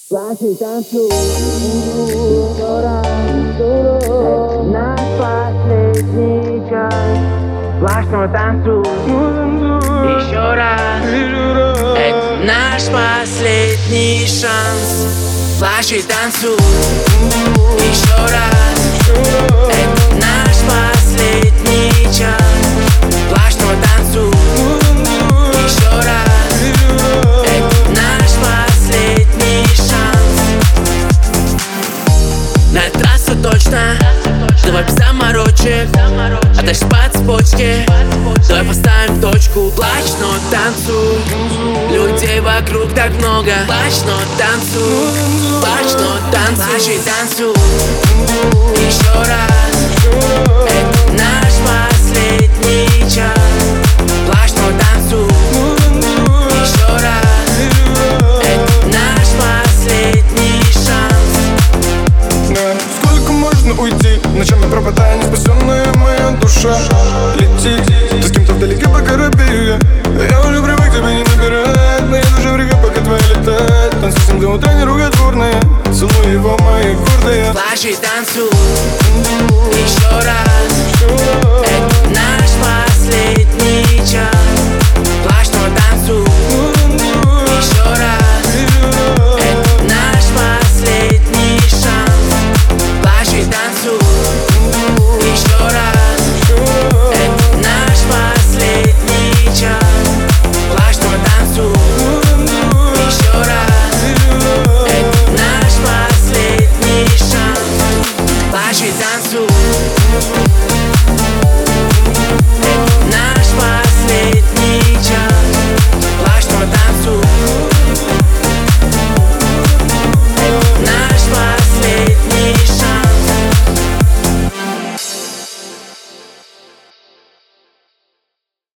Плачь и танцуй еще раз. Это наш последний час. Плачь, но танцуй еще раз. Это наш последний шанс. Плачь и танцуй еще раз. Это наш последний час. Плачь, но танцуй еще раз. Это наш последний шанс. На этот раз все точно. Давай без заморочек, а дальше по цепочке. Давай поставим точку. Плачь, но танцуй. Людей вокруг так много. Плачь, но танцуй. Плачь, но танцуй. Плачь и танцуй еще раз. Это наш последний час. Плачь, но танцуй еще раз. Это наш последний шанс. Сколько можно уйти? Ночами пропадая, не спасенная моя душа летит. Ты с кем-то вдалеке по корабелю. Я уже привык, тебя не набирает. Но я даже в реке, пока твоя летает. Танцуй с ним до утра, не руготворная. Целую его мои гордые. Плачь и танцуй еще раз.